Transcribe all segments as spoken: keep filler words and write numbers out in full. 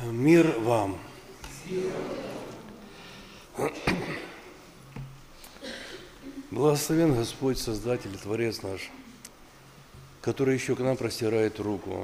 Мир вам. Благословен Господь, Создатель, Творец наш, который еще к нам простирает руку.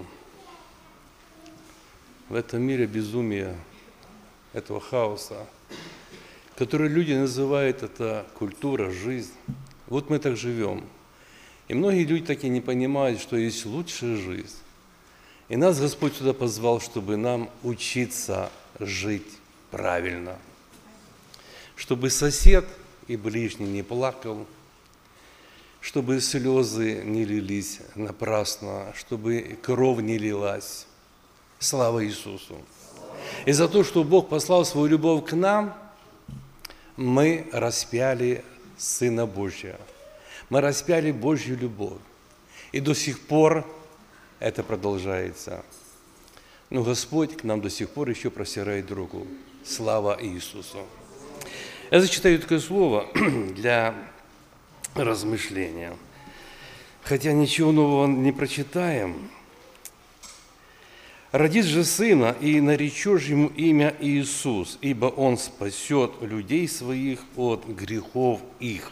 В этом мире безумия, этого хаоса, который люди называют это культура, жизнь. Вот мы так живем. И многие люди так и не понимают, что есть лучшая жизнь. И нас Господь сюда позвал, чтобы нам учиться жить правильно. Чтобы сосед и ближний не плакал, чтобы слезы не лились напрасно, чтобы кровь не лилась. Слава Иисусу! И за то, что Бог послал свою любовь к нам, мы распяли Сына Божия. Мы распяли Божью любовь. И до сих пор это продолжается. Но Господь к нам до сих пор еще простирает руку. Слава Иисусу! Я зачитаю такое слово для размышления. Хотя ничего нового не прочитаем. «Родишь же сына, и наречешь ему имя Иисус, ибо он спасет людей своих от грехов их».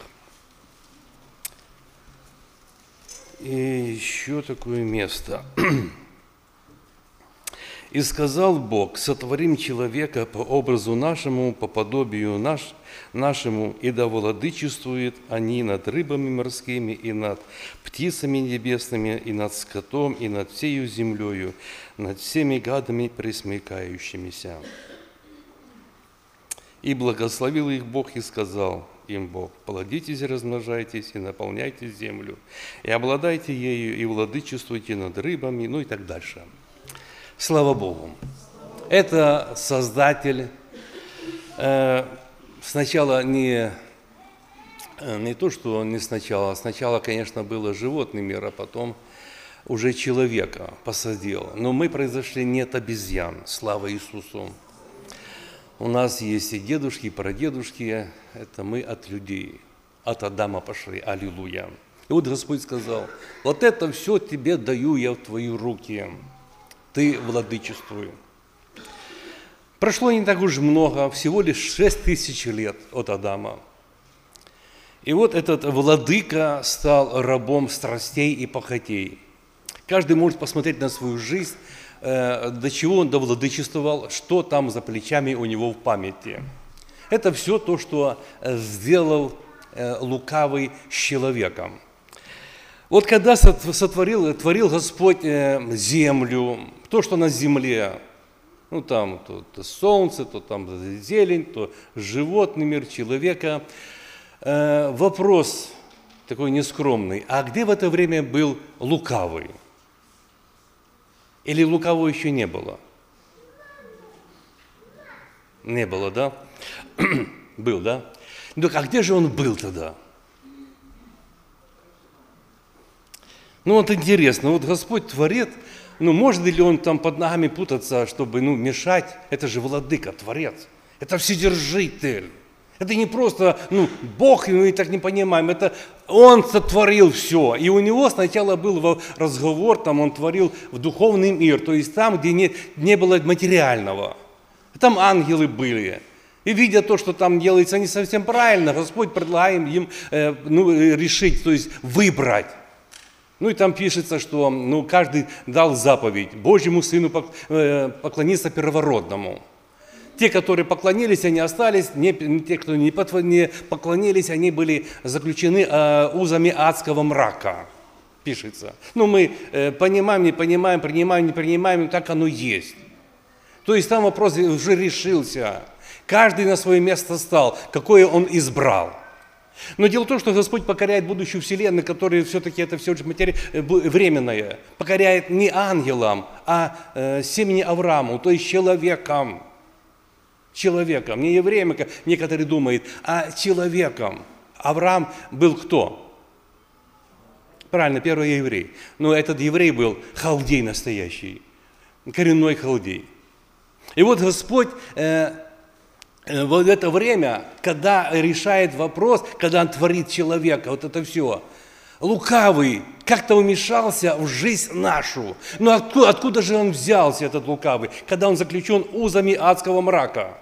И еще такое место. «И сказал Бог, сотворим человека по образу нашему, по подобию наш, нашему, и да владычествует они над рыбами морскими, и над птицами небесными, и над скотом, и над всею землею, над всеми гадами пресмыкающимися. И благословил их Бог, и сказал им Бог, плодитесь, размножайтесь, и наполняйте землю, и обладайте ею, и владычествуйте над рыбами», ну и так дальше. Слава Богу! Это Создатель. Э, сначала не, не то, что не сначала, сначала, конечно, было животный мир, а потом уже человека посадил. Но мы произошли не от обезьян, слава Иисусу. У нас есть и дедушки, и прадедушки, это мы от людей, от Адама пошли, аллилуйя. И вот Господь сказал, вот это все тебе даю я в твои руки, ты владычествуй. Прошло не так уж много, всего лишь шесть тысяч лет от Адама. И вот этот владыка стал рабом страстей и похотей. Каждый может посмотреть на свою жизнь, до чего он довладычествовал, что там за плечами у него в памяти. Это все то, что сделал лукавый с человеком. Вот когда сотворил, творил Господь землю, то, что на земле, ну там то, то солнце, то там зелень, то животный мир, человека, вопрос такой нескромный, а где в это время был лукавый? Или лукавого еще не было? Не было, да? Был, да? Ну, а где же он был тогда? Ну, вот интересно, вот Господь творит, ну, может ли он там под ногами путаться, чтобы, ну, мешать? Это же владыка, творец. Это вседержитель. Это не просто, ну, Бог, мы так не понимаем, это Он сотворил все. И у него сначала был разговор, там он творил в духовный мир, то есть там, где не, не было материального. Там ангелы были. И видя то, что там делается не совсем правильно, Господь предлагает им э, ну, решить, то есть выбрать. Ну и там пишется, что ну, каждый дал заповедь Божьему Сыну поклониться первородному. Те, которые поклонились, они остались, не, те, кто не поклонились, они были заключены э, узами адского мрака, пишется. Ну мы э, понимаем, не понимаем, принимаем, не принимаем, так оно есть. То есть там вопрос уже решился. Каждый на свое место стал, какое он избрал. Но дело в том, что Господь покоряет будущую вселенную, которая все-таки это все матери... временное, покоряет не ангелам, а э, семени Аврааму, то есть человеком. Человеком, не евреем, как некоторые думают, а человеком. Авраам был кто? Правильно, первый еврей. Но этот еврей был халдей настоящий, коренной халдей. И вот Господь... Э, Вот это время, когда решает вопрос, когда Он творит человека, вот это все, лукавый как-то вмешался в жизнь нашу. Но откуда, откуда же он взялся, этот лукавый, когда он заключен узами адского мрака?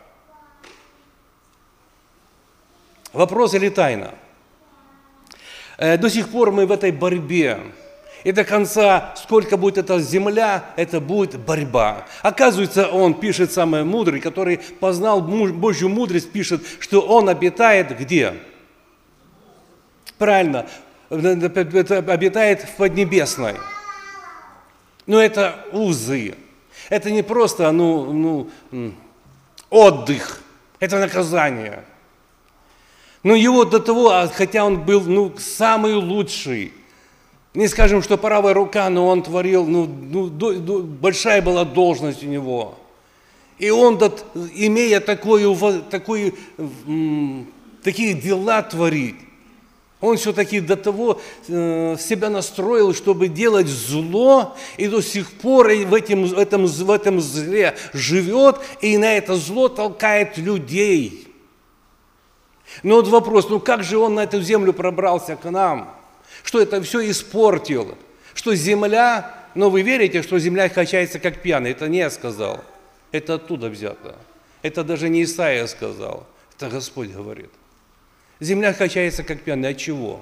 Вопрос или тайна? До сих пор мы в этой борьбе. И до конца, сколько будет эта земля, это будет борьба. Оказывается, он пишет, самый мудрый, который познал Божью мудрость, пишет, что он обитает где? Правильно, обитает в Поднебесной. Но это узы. Это не просто ну, ну, отдых, это наказание. Но его до того, хотя он был ну, самый лучший, не скажем, что правая рука, но он творил, ну, ну до, до, большая была должность у него. И он, имея такую, такую, м, такие дела творить, он все-таки до того э, себя настроил, чтобы делать зло, и до сих пор в этом, в этом, в этом зле живет, и на это зло толкает людей. Но вот вопрос, ну как же он на эту землю пробрался к нам? Что это все испортил? Что земля, но вы верите, что земля качается как пьяная? Это не я сказал, это оттуда взято. Это даже не Исаия сказал, это Господь говорит. Земля качается как пьяная. От чего?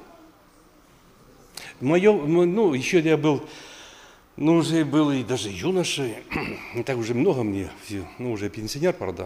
Мое, ну, еще я был, ну, уже был и даже юношей, не так уже много мне, ну, уже пенсионер, правда.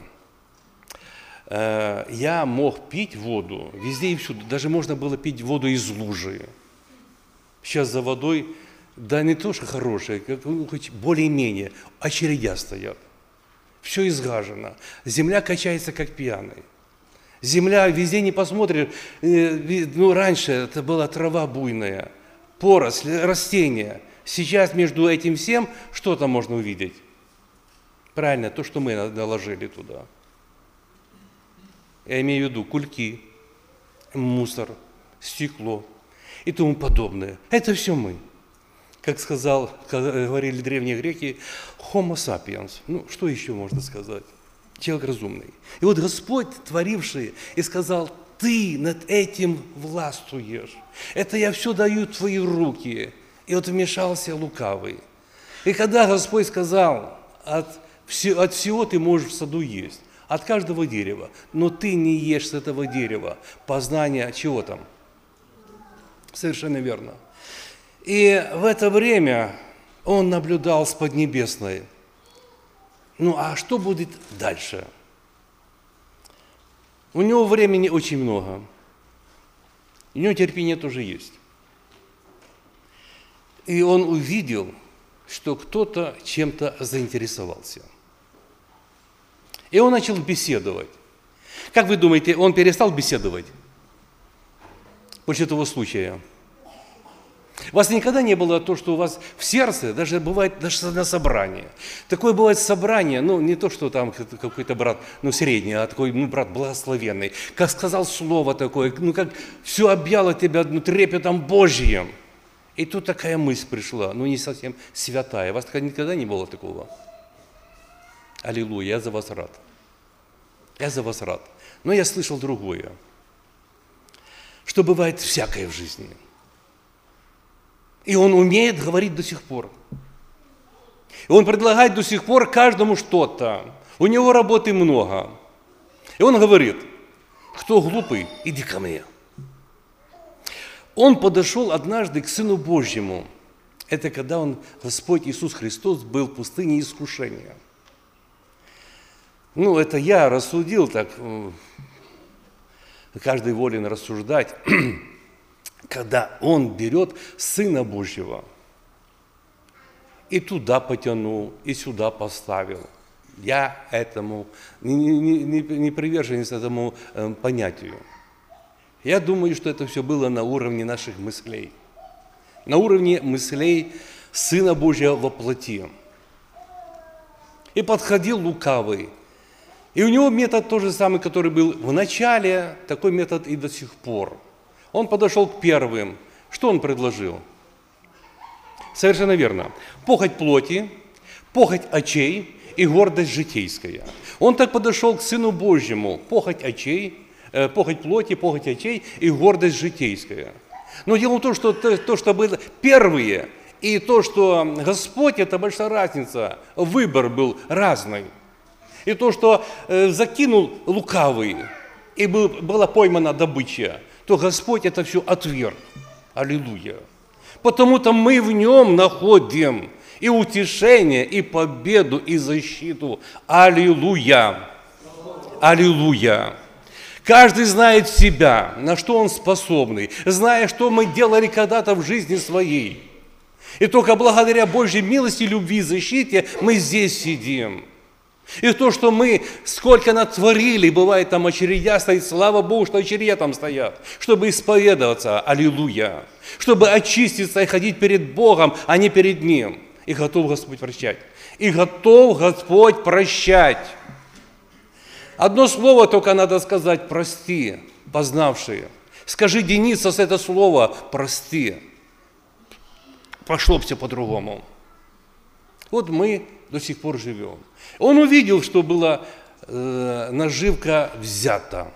Я мог пить воду везде и всюду. Даже можно было пить воду из лужи. Сейчас за водой, да не то, что хорошая, как, ну, хоть более-менее, очередя стоят. Все изгажено. Земля качается как пьяный. Земля везде не посмотришь, ну, раньше это была трава буйная, поросль, растения. Сейчас между этим всем что-то можно увидеть. Правильно, то, что мы наложили туда. Я имею в виду кульки, мусор, стекло и тому подобное. Это все мы. Как сказал, говорили древние греки, homo sapiens. Ну, что еще можно сказать? Человек разумный. И вот Господь, творивший, и сказал, ты над этим властвуешь. Это я все даю в твои руки. И вот вмешался лукавый. И когда Господь сказал, от, от всего ты можешь в саду есть, от каждого дерева, но ты не ешь с этого дерева. Познание чего там? Совершенно верно. И в это время он наблюдал с Поднебесной. Ну, а что будет дальше? У него времени очень много. У него терпение тоже есть. И он увидел, что кто-то чем-то заинтересовался. И он начал беседовать. Как вы думаете, он перестал беседовать после того случая? У вас никогда не было то, что у вас в сердце, даже бывает даже на собрании. Такое бывает собрание, ну не то, что там какой-то брат, ну средний, а такой ну, брат благословенный, как сказал слово такое, ну как все объяло тебя ну, трепетом Божьим. И тут такая мысль пришла, ну не совсем святая. У вас никогда не было такого? Аллилуйя, я за вас рад. Я за вас рад. Но я слышал другое, что бывает всякое в жизни. И он умеет говорить до сих пор. И он предлагает до сих пор каждому что-то. У него работы много. И он говорит, кто глупый, иди ко мне. Он подошел однажды к Сыну Божьему. Это когда он, Господь Иисус Христос, был в пустыне искушения. Ну, это я рассудил так, каждый волен рассуждать. Когда он берет Сына Божьего и туда потянул, и сюда поставил. Я этому не, не, не, не приверженец этому э, понятию. Я думаю, что это все было на уровне наших мыслей. На уровне мыслей Сына Божьего во плоти. И подходил лукавый. И у него метод тот же самый, который был в начале, такой метод и до сих пор. Он подошел к первым. Что он предложил? Совершенно верно. Похоть плоти, похоть очей и гордость житейская. Он так подошел к Сыну Божьему. Похоть очей, э, похоть плоти, похоть очей и гордость житейская. Но дело в том, что то, то, что было первые, и то, что Господь, это большая разница. Выбор был разный. И то, что э, закинул лукавый, и был, была поймана добыча, то Господь это все отверг. Аллилуйя. Потому-то мы в нем находим и утешение, и победу, и защиту. Аллилуйя. Аллилуйя. Каждый знает себя, на что он способный, зная, что мы делали когда-то в жизни своей. И только благодаря Божьей милости, любви и защите мы здесь сидим. И то, что мы сколько натворили, бывает там очередя стоит, слава Богу, что очередя там стоят, чтобы исповедоваться, аллилуйя, чтобы очиститься и ходить перед Богом, а не перед Ним. И готов Господь прощать. И готов Господь прощать. Одно слово только надо сказать: прости, познавшие. Скажи, Дениса, с это слово прости. Пошло все по-другому. Вот мы до сих пор живем. Он увидел, что была э, наживка взята.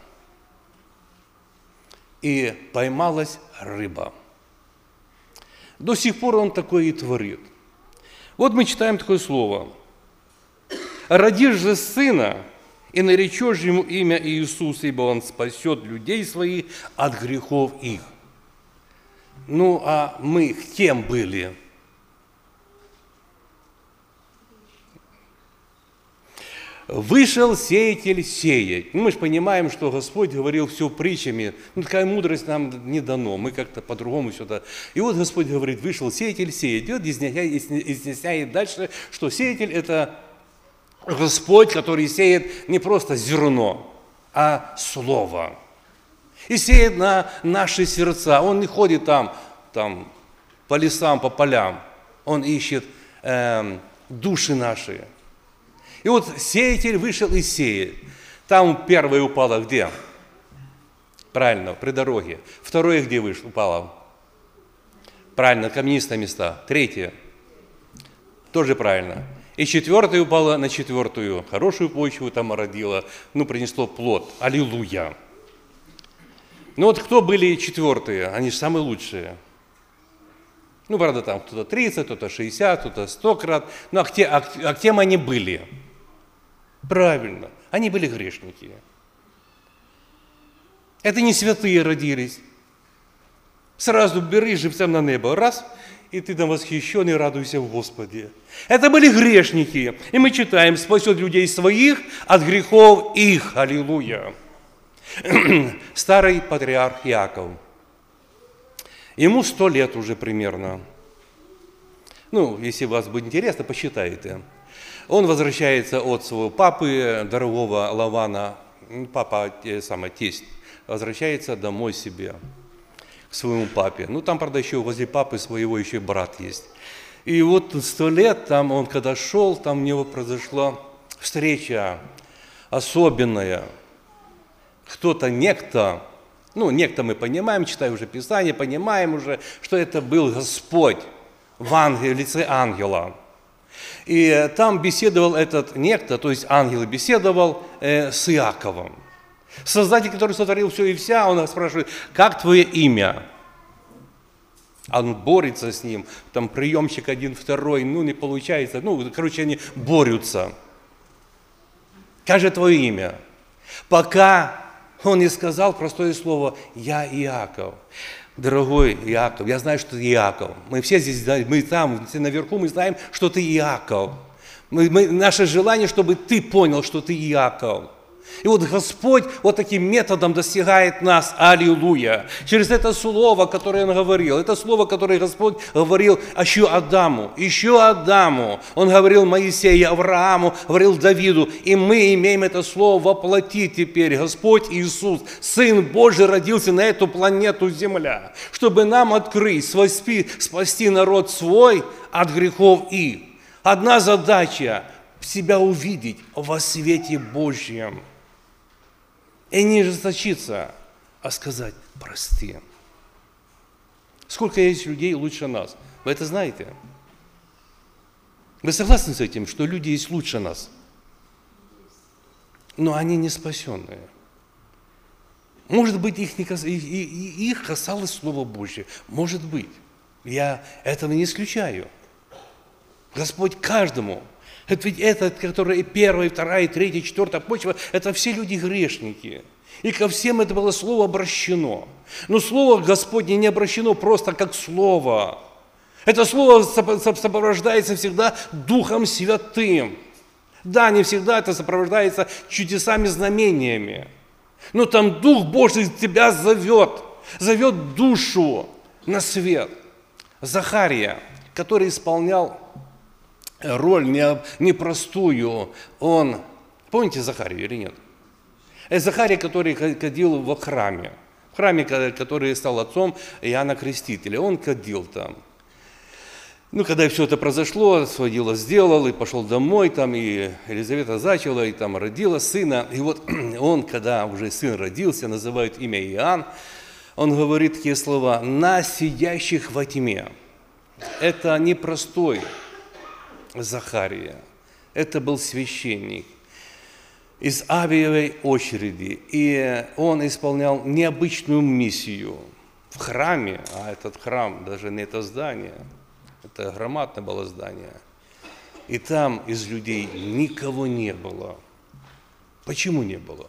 И поймалась рыба. До сих пор он такое и творит. Вот мы читаем такое слово. «Родишь же сына, и наречешь ему имя Иисус, ибо он спасет людей своих от грехов их». Ну, а мы кем были? Вышел сеятель сеять. Ну, мы же понимаем, что Господь говорил все притчами. Ну, такая мудрость нам не дано. Мы как-то по-другому все-то. И вот Господь говорит: вышел сеятель сеять. И вот изъясняет дальше, что сеятель – это Господь, который сеет не просто зерно, а слово. И сеет на наши сердца. Он не ходит там, там по лесам, по полям. Он ищет э, души наши. И вот сеятель вышел и сеет. Там первое упало где? Правильно, при дороге. Второе где вышло, упало? Правильно, каменистые места. Третье. Тоже правильно. И четвертое упало на четвертую. Хорошую почву там родило. Ну, принесло плод. Аллилуйя. Ну вот кто были четвертые? Они же самые лучшие. Ну, правда, там кто-то тридцать, кто-то шестьдесят, кто-то сто крат. Ну, а, где, а, а кем они были? Правильно, они были грешники. Это не святые родились. Сразу бери живцем на небо, раз, и ты там восхищенный, радуйся в Господе. Это были грешники. И мы читаем: спасет людей своих от грехов их. Аллилуйя. Старый патриарх Иаков. Ему сто лет уже примерно. Ну, если вас будет интересно, посчитайте. Он возвращается от своего папы, дорогого Лавана, папа, самый тесть, возвращается домой себе, к своему папе. Ну, там, правда, еще возле папы своего еще и брат есть. И вот сто лет, там он когда шел, там у него произошла встреча особенная. Кто-то, некто, ну, некто мы понимаем, читая уже Писание, понимаем уже, что это был Господь в ангеле, в лице ангела. И там беседовал этот некто, то есть ангел беседовал э, с Иаковом. Создатель, который сотворил все и вся, он спрашивает: как твое имя? Он борется с ним, там приемщик один, второй, ну не получается, ну, короче, они борются. Как же твое имя? Пока он не сказал простое слово: я Иаков. Дорогой Иаков, я знаю, что ты Иаков. Мы все здесь, мы там, все наверху, мы знаем, что ты Иаков. Мы, мы, наше желание, чтобы ты понял, что ты Иаков. И вот Господь вот таким методом достигает нас, аллилуйя, через это слово, которое Он говорил, это слово, которое Господь говорил еще Адаму, еще Адаму, Он говорил Моисею, Аврааму, говорил Давиду, и мы имеем это слово воплотить теперь. Господь Иисус, Сын Божий, родился на эту планету Земля, чтобы нам открыть, спасти, спасти народ свой от грехов их. Одна задача – себя увидеть во свете Божьем. И не ожесточиться, а сказать: прости. Сколько есть людей лучше нас? Вы это знаете? Вы согласны с этим, что люди есть лучше нас? Но они не спасенные. Может быть, их, не кас... их касалось Слово Божье. Может быть. Я этого не исключаю. Господь каждому. Это ведь этот, который и первая, и вторая, и третья, и четвертая почва, это все люди грешники. И ко всем это было Слово обращено. Но Слово Господне не обращено просто как Слово. Это Слово сопровождается всегда Духом Святым. Да, не всегда это сопровождается чудесами, знамениями. Но там Дух Божий тебя зовет, зовет душу на свет. Захария, который исполнял роль непростую, он, помните Захарию или нет? Это Захария, который ходил в храме, в храме, который стал отцом Иоанна Крестителя, он ходил там. Ну, когда все это произошло, свое дело сделал и пошел домой, там и Елизавета зачала, и там родила сына. И вот он, когда уже сын родился, называют имя Иоанн, он говорит такие слова: «На сидящих во тьме». Это не простой Захария, это был священник из Авиевой очереди, и он исполнял необычную миссию в храме, а этот храм даже не это здание, это громадное было здание, и там из людей никого не было. Почему не было?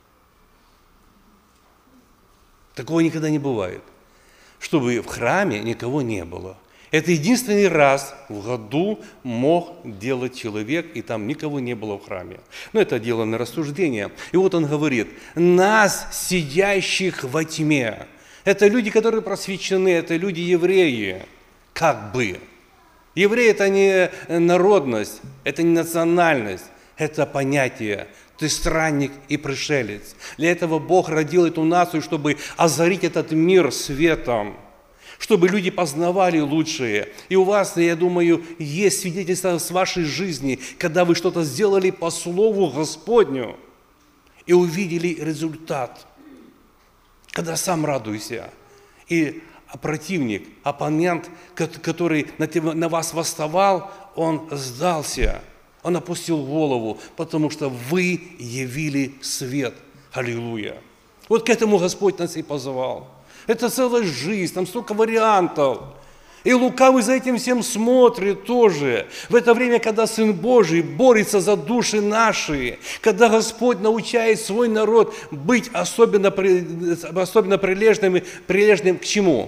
Такого никогда не бывает, чтобы в храме никого не было. Это единственный раз в году мог делать человек, и там никого не было в храме. Но это дело на рассуждение. И вот он говорит: «Нас, сидящих во тьме». Это люди, которые просвещены, это люди евреи, как бы. Евреи – это не народность, это не национальность, это понятие. Ты странник и пришелец. Для этого Бог родил эту нацию, чтобы озарить этот мир светом, чтобы люди познавали лучшее. И у вас, я думаю, есть свидетельство с вашей жизни, когда вы что-то сделали по Слову Господню и увидели результат. Когда сам радуйся. И противник, оппонент, который на вас восставал, он сдался. Он опустил голову, потому что вы явили свет. Аллилуйя. Вот к этому Господь нас и позвал. Это целая жизнь, там столько вариантов. И лукавый за этим всем смотрит тоже. В это время, когда Сын Божий борется за души наши, когда Господь научает свой народ быть особенно, особенно прилежным, прилежным к чему?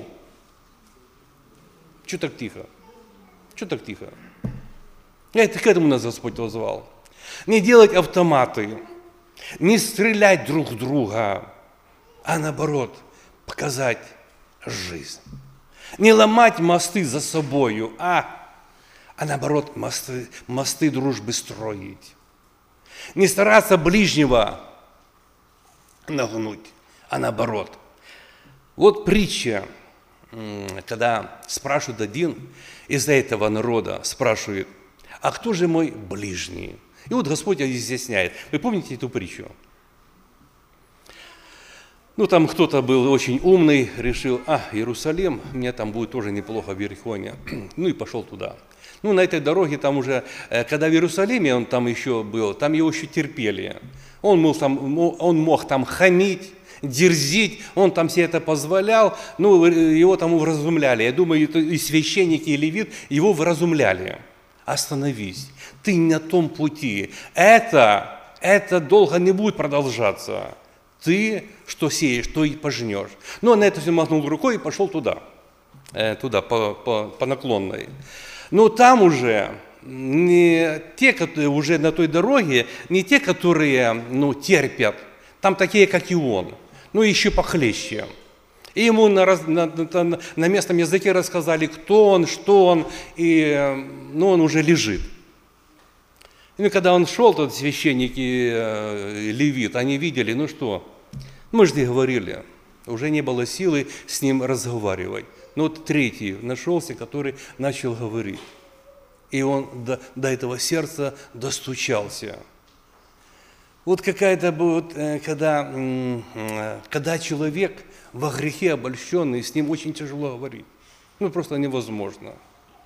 Чего так тихо? Чего так тихо? Это к этому нас Господь позвал. Не делать автоматы, не стрелять друг в друга, а наоборот, показать жизнь. Не ломать мосты за собою, а, а наоборот, мосты, мосты дружбы строить. Не стараться ближнего нагнуть, а наоборот. Вот притча, когда спрашивает один из этого народа, спрашивает: а кто же мой ближний? И вот Господь изъясняет. Вы помните эту притчу? Ну, там кто-то был очень умный, решил: а, Иерусалим, мне там будет тоже неплохо в Иерихоне. Ну и пошел туда. Ну, на этой дороге там уже, когда в Иерусалиме он там еще был, там его еще терпели. Он мог там, он мог там хамить, дерзить, он там себе это позволял, ну, его там вразумляли. Я думаю, и священники, и левит его вразумляли. Остановись, ты не на том пути. Это, это долго не будет продолжаться. Ты что сеешь, то и пожнешь. Ну, он на это все махнул рукой и пошел туда, туда, по, по, по наклонной. Но там уже не те, которые уже на той дороге, не те, которые, ну, терпят. Там такие, как и он, ну, еще похлеще. И ему на, на, на, на местном языке рассказали, кто он, что он, и, ну, он уже лежит. И когда он шел, тот священник и э, левит, они видели, ну что, мы же не говорили, уже не было силы с ним разговаривать. Но вот третий нашелся, который начал говорить. И он до, до этого сердца достучался. Вот какая-то, вот, когда, когда человек во грехе обольщенный, с ним очень тяжело говорить. Ну, просто невозможно.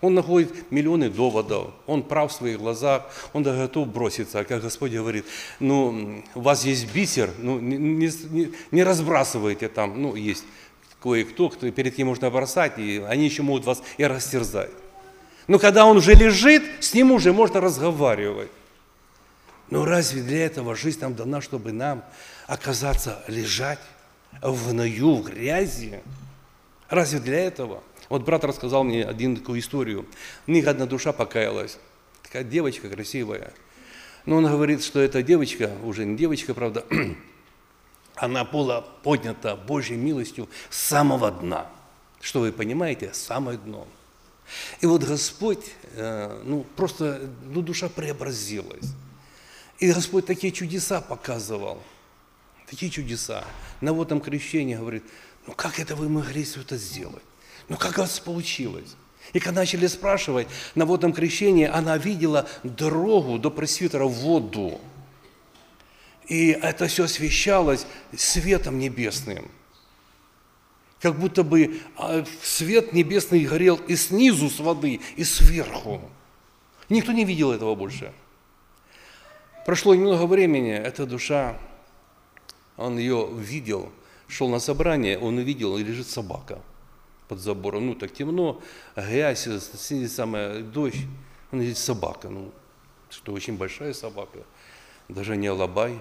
Он находит миллионы доводов, он прав в своих глазах, он даже готов броситься. Как Господь говорит, ну, у вас есть бисер, ну, не, не, не разбрасывайте там, ну, есть кое-кто, кто, перед кем можно бросать, и они еще могут вас и растерзать. Но когда он уже лежит, с ним уже можно разговаривать. Но разве для этого жизнь нам дана, чтобы нам оказаться лежать в гною, в грязи? Разве для этого? Вот брат рассказал мне один такую историю. У них одна душа покаялась. Такая девочка красивая. Но он говорит, что эта девочка, уже не девочка, правда, она была поднята Божьей милостью с самого дна. Что вы понимаете? Самое дно. И вот Господь, ну просто, ну душа преобразилась. И Господь такие чудеса показывал. Такие чудеса. На водном крещении говорит, ну как это вы могли все это сделать? Ну как у вас получилось? И когда начали спрашивать, на водном крещении она видела дорогу до пресвитера в воду. И это все освещалось светом небесным. Как будто бы свет небесный горел и снизу с воды, и сверху. Никто не видел этого больше. Прошло немного времени, эта душа, он ее видел, шел на собрание, он увидел, и лежит собака под забором. Ну, так темно, грязь, самая дождь. Он видит собака, ну, что очень большая собака, даже не алабай.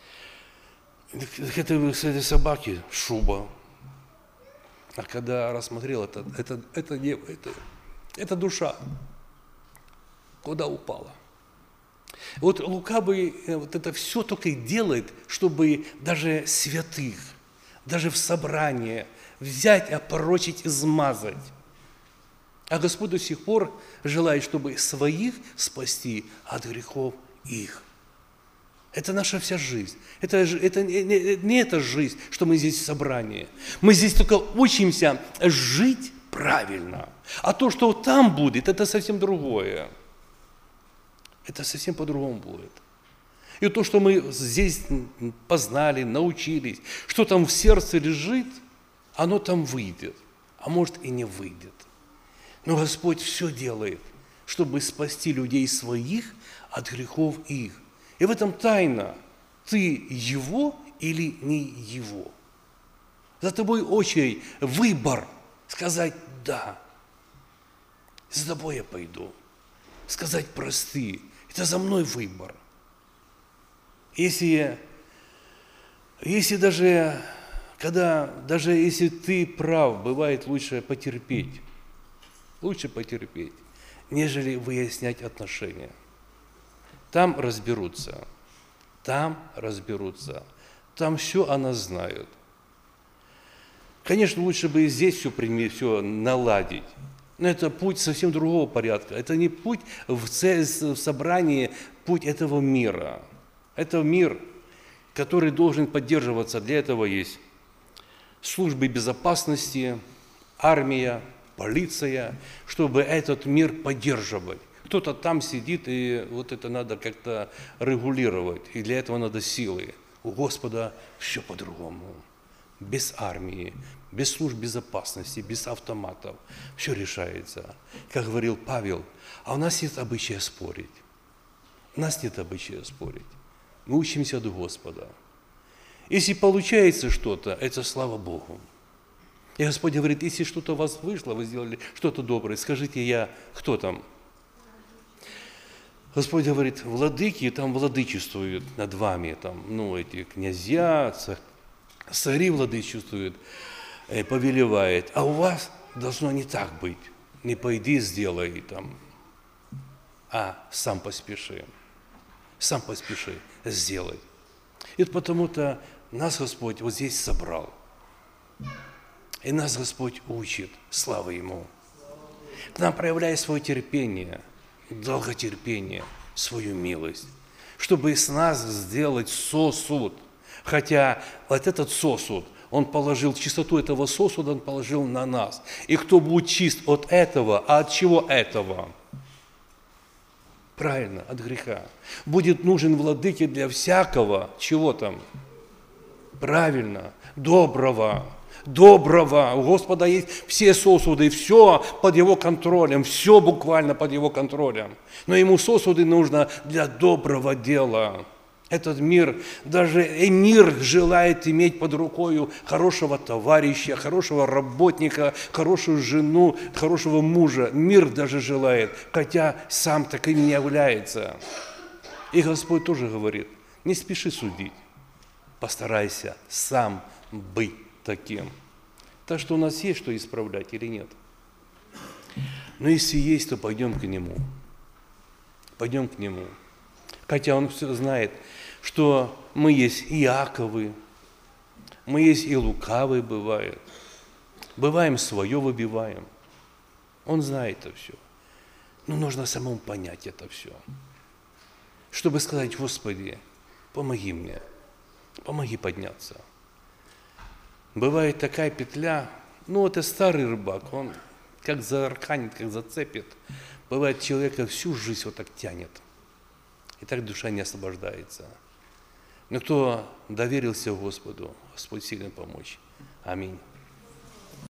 Это с этой собаки шуба. А когда рассмотрел, это, это, это, это, это душа, куда упала. Вот лукавый вот это все только и делает, чтобы даже святых, даже в собрании взять, опорочить, измазать. А Господь до сих пор желает, чтобы своих спасти от грехов их. Это наша вся жизнь. Это, это не, не эта жизнь, что мы здесь в собрании. Мы здесь только учимся жить правильно. А то, что там будет, это совсем другое. Это совсем по-другому будет. И то, что мы здесь познали, научились, что там в сердце лежит, оно там выйдет, а может и не выйдет. Но Господь все делает, чтобы спасти людей своих от грехов их. И в этом тайна, ты его или не его. За тобой очередь, выбор, сказать «да». За тобой я пойду. Сказать «прости». Это за мной выбор. Если, если даже, когда, даже если ты прав, бывает лучше потерпеть. Лучше потерпеть, нежели выяснять отношения. Там разберутся. Там разберутся. Там все она знает. Конечно, лучше бы и здесь все, все наладить. Но это путь совсем другого порядка. Это не путь в, в собрании, путь этого мира. Это мир, который должен поддерживаться. Для этого есть службы безопасности, армия, полиция, чтобы этот мир поддерживать. Кто-то там сидит, и вот это надо как-то регулировать. И для этого надо силы. У Господа все по-другому. Без армии, без служб безопасности, без автоматов. Все решается. Как говорил Павел, а у нас нет обычая спорить. У нас нет обычая спорить. Мы учимся от Господа. Если получается что-то, это слава Богу. И Господь говорит, если что-то у вас вышло, вы сделали что-то доброе, скажите я, кто там? Господь говорит, владыки там владычествуют над вами, там, ну, эти князья, цари владычествуют, повелевает, а у вас должно не так быть. Не пойди, сделай там, а сам поспеши. Сам поспеши сделай. И потому-то нас Господь вот здесь собрал. И нас Господь учит, слава Ему. К нам проявляя свое терпение, долготерпение, свою милость, чтобы с нас сделать сосуд. Хотя вот этот сосуд, Он положил, чистоту этого сосуда Он положил на нас. И кто будет чист от этого, а от чего этого? Правильно, от греха. Будет нужен владыке для всякого, чего там? Правильно, доброго. доброго. У Господа есть все сосуды, все под Его контролем, все буквально под Его контролем. Но Ему сосуды нужно для доброго дела. Этот мир, даже эмир желает иметь под рукой хорошего товарища, хорошего работника, хорошую жену, хорошего мужа. Мир даже желает, хотя сам таким не является. И Господь тоже говорит, не спеши судить, постарайся сам быть таким. Так что у нас есть что исправлять или нет? Но если есть, то пойдем к Нему. Пойдем к Нему. Хотя Он все знает, что мы есть и Иаковы, мы есть и лукавые бывает. Бываем свое выбиваем. Он знает это все. Но нужно самому понять это все. Чтобы сказать, Господи, помоги мне, помоги подняться. Бывает такая петля, ну это старый рыбак, он как заарканит, как зацепит. Бывает, человека всю жизнь вот так тянет. И так душа не освобождается. Но кто доверился Господу, Господь сильно помочь. Аминь.